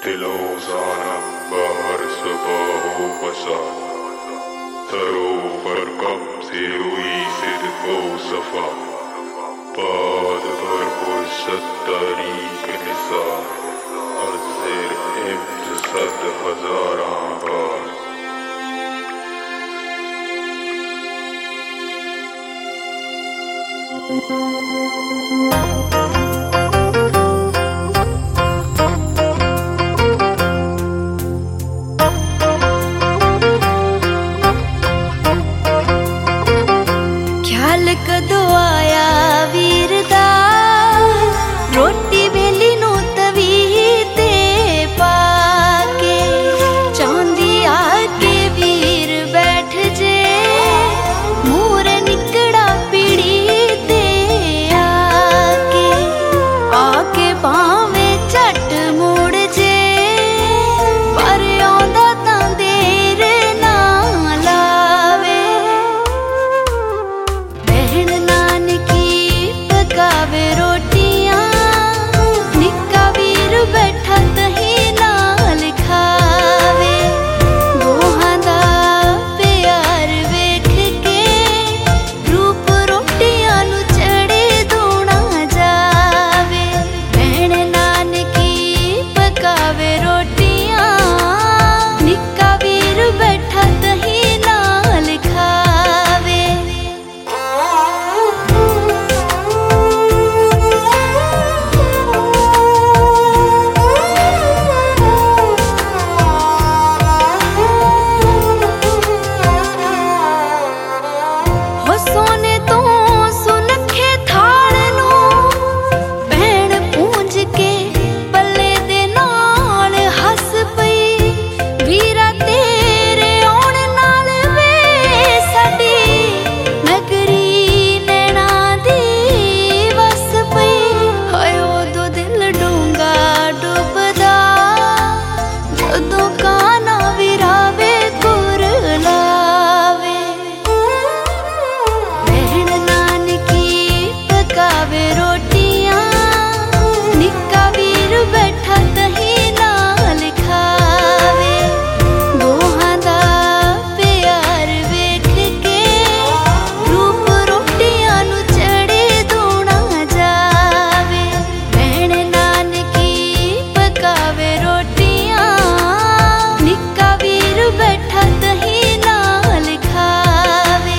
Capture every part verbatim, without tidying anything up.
दिलोज़ाना बाहर सुबह बसा सरोवर कम से हुई सिद्को सफा बाद पर फुर्सत तारीख निसार अज़र इम्त सद हज़ारां बार कदों आया वीर दा रोटी बेली नू तवी ते पाके चांदी आके वीर बैठ जे मूरे निकड़ा पीड़ी ते आके आके पावे झट मुड़ जे पर आंदा तां देर ना लावे पकावे रोटियां निक्का वीर बैठा तही नाल खावे दोहां दा प्यार वेख के रूप रोटियां नू चढ़े दोना जावे भैण नानकी पकावे रोटियां निक्का वीर बैठा तही नाल खावे सोने तो सुनखे थाल नू भैण पूंज के पल्ले दे नाल हस पई वीरा तेरे आउण नाल वे साडी नगरी नैना दी वस पई हाय उदों दिल डूंगा डुबदा जदों काना विरावे कुरलावे पकावे रोटियां निक्का वीर बैठा तही नाल खावे दोहां दा प्यार वेख के रूप रोटियां नू चढ़े दोना जावे भैण नानकी पकावे रोटियां निक्का वीर बैठा तही नाल खावे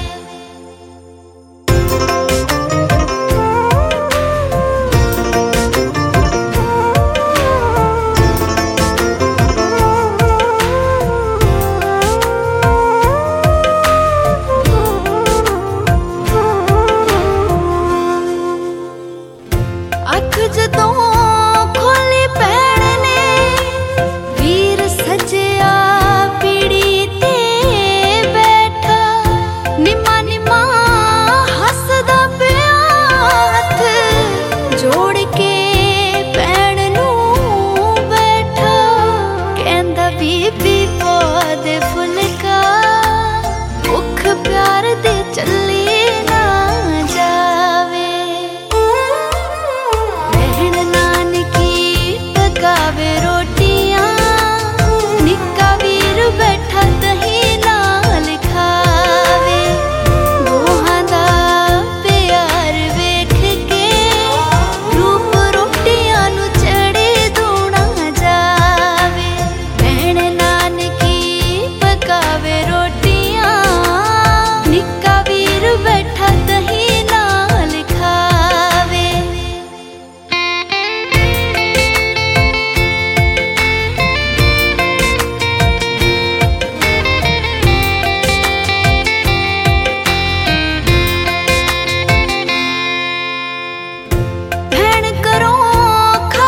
अख जदों खोली भैण ने वीर सजया पीड़ी ते बैठा निम्मा निम्मा हसदा पिया हथ जोड़ के भैण नू बैठा कहंदा बीबी पा दे फुलका भुख प्यार दे चली ना जावे पकावे रोटियां निक्का वीर बैठा तही नाल खावे दोहां दा प्यार वेख के रूप रोटियां नू चढ़े दोना जावे भैण नानकी पकावे रोटियां निक्का वीर बैठा तही नाल खावे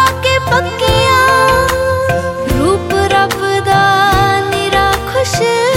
रूप रब दा निरा खुश